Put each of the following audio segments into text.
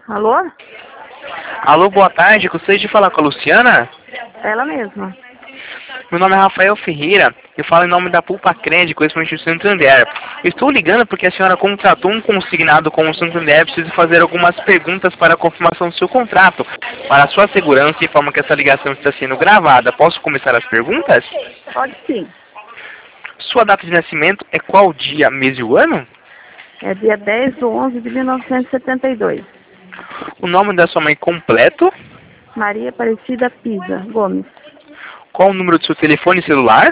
Alô? Alô, boa tarde. Gostaria de falar com a Luciana? Ela mesma. Meu nome é Rafael Ferreira. Eu falo em nome da Pulpa Crédito, correspondente do Santander. Eu estou ligando porque a senhora contratou um consignado com o Santander. Preciso fazer algumas perguntas para a confirmação do seu contrato. Para a sua segurança, informo que essa ligação está sendo gravada. Posso começar as perguntas? Pode sim. Sua data de nascimento é qual dia, mês e o ano? É dia 10/11/1972. O nome da sua mãe completo? Maria Aparecida Pisa Gomes. Qual o número do seu telefone celular?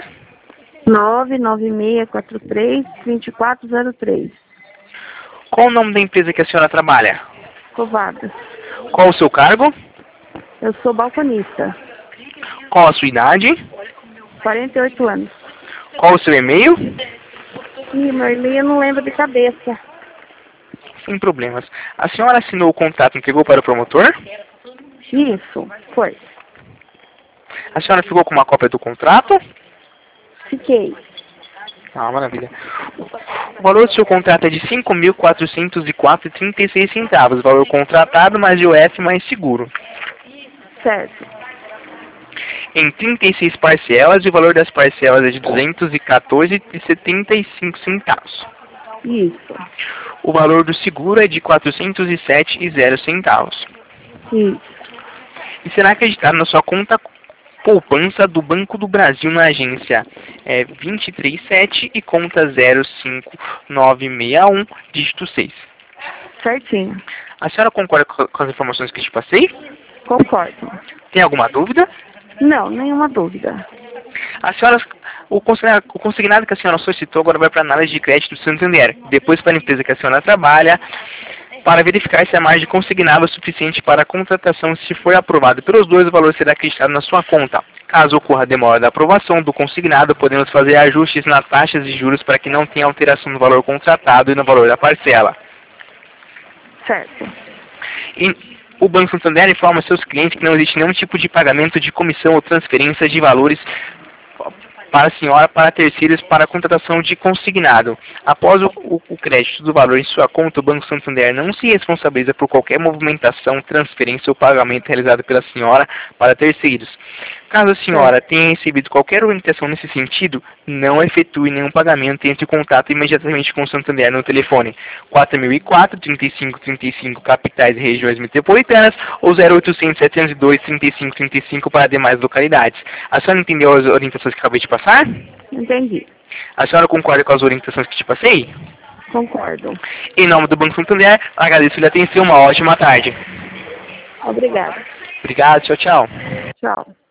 99643-2403. Qual o nome da empresa que a senhora trabalha? Covadas. Qual o seu cargo? Eu sou balconista. Qual a sua idade? 48 anos. Qual o seu e-mail? Ih, meu e-mail eu não lembro de cabeça. Sem problemas. A senhora assinou o contrato e entregou para o promotor? Isso, foi. A senhora ficou com uma cópia do contrato? Fiquei. Ah, maravilha. O valor do seu contrato é de R$ 5.404,36. Valor contratado mais IOF mais seguro. Certo. Em 36 parcelas, e o valor das parcelas é de R$ 214,75. Isso. O valor do seguro é de R$ 407,00. Isso. E será acreditado na sua conta poupança do Banco do Brasil na agência 237 e conta 05961, dígito 6. Certinho. A senhora concorda com as informações que te passei? Concordo. Tem alguma dúvida? Não, nenhuma dúvida. A senhora, o consignado que a senhora solicitou agora vai para a análise de crédito do Santander, depois para a empresa que a senhora trabalha, para verificar se a margem consignada é suficiente para a contratação. Se for aprovado pelos dois, o valor será acreditado na sua conta. Caso ocorra a demora da aprovação do consignado, podemos fazer ajustes nas taxas de juros para que não tenha alteração no valor contratado e no valor da parcela. Certo. E o Banco Santander informa seus clientes que não existe nenhum tipo de pagamento de comissão ou transferência de valores para a senhora, para terceiros, para a contratação de consignado. Após o crédito do valor em sua conta, o Banco Santander não se responsabiliza por qualquer movimentação, transferência ou pagamento realizado pela senhora para terceiros. Caso a senhora tenha recebido qualquer orientação nesse sentido, não efetue nenhum pagamento e entre em contato imediatamente com o Santander no telefone 4004-3535, capitais e regiões metropolitanas, ou 0800-702-3535 para demais localidades. A senhora entendeu as orientações que acabei de passar? Entendi. A senhora concorda com as orientações que te passei? Concordo. Em nome do Banco Santander, agradeço-lhe a atenção. Uma ótima tarde. Obrigada. Obrigado, tchau, tchau. Tchau.